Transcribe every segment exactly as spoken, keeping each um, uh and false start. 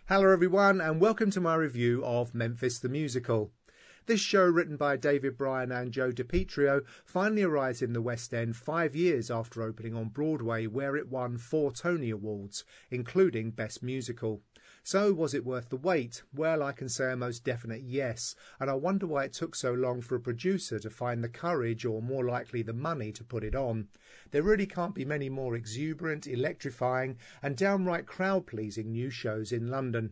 Hello everyone and welcome to my review of Memphis the Musical. This show, written by David Bryan and Joe DiPietro, finally arrives in the West End five years after opening on Broadway, where it won four Tony Awards, including Best Musical. So, was it worth the wait? Well, I can say a most definite yes, and I wonder why it took so long for a producer to find the courage, or more likely the money, to put it on. There really can't be many more exuberant, electrifying and downright crowd-pleasing new shows in London.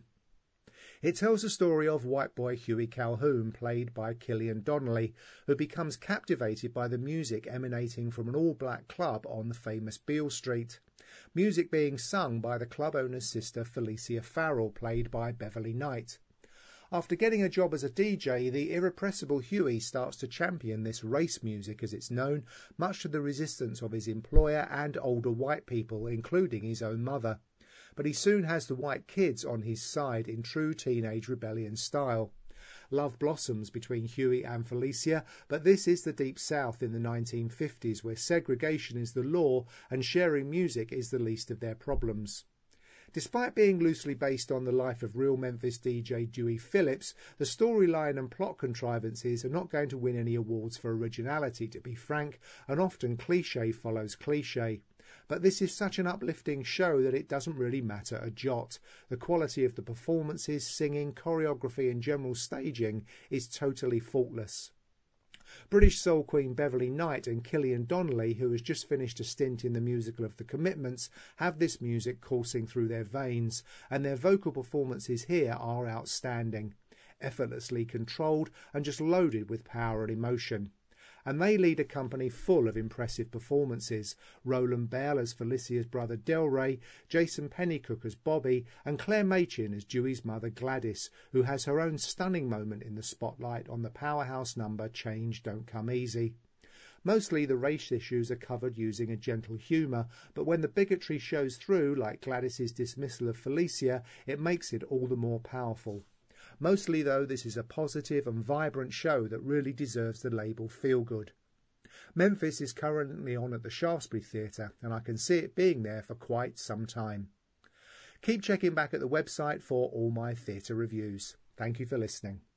It tells the story of white boy Hughie Calhoun, played by Killian Donnelly, who becomes captivated by the music emanating from an all-black club on the famous Beale Street. Music being sung by the club owner's sister Felicia Farrell, played by Beverly Knight. After getting a job as a D J, the irrepressible Hughie starts to champion this race music, as it's known, much to the resistance of his employer and older white people, including his own mother. But he soon has the white kids on his side in true teenage rebellion style. Love blossoms between Hughie and Felicia, but this is the Deep South in the nineteen fifties, where segregation is the law and sharing music is the least of their problems. Despite being loosely based on the life of real Memphis D J Dewey Phillips, the storyline and plot contrivances are not going to win any awards for originality, to be frank, and often cliché follows cliché. But this is such an uplifting show that it doesn't really matter a jot. The quality of the performances, singing, choreography and general staging is totally faultless. British soul queen Beverly Knight and Killian Donnelly, who has just finished a stint in the musical of The Commitments, have this music coursing through their veins, and their vocal performances here are outstanding, effortlessly controlled and just loaded with power and emotion. And they lead a company full of impressive performances. Roland Bell as Felicia's brother Delray, Jason Pennycook as Bobby, and Claire Machin as Dewey's mother Gladys, who has her own stunning moment in the spotlight on the powerhouse number Change Don't Come Easy. Mostly the race issues are covered using a gentle humour, but when the bigotry shows through, like Gladys's dismissal of Felicia, it makes it all the more powerful. Mostly, though, this is a positive and vibrant show that really deserves the label Feel Good. Memphis is currently on at the Shaftesbury Theatre, and I can see it being there for quite some time. Keep checking back at the website for all my theatre reviews. Thank you for listening.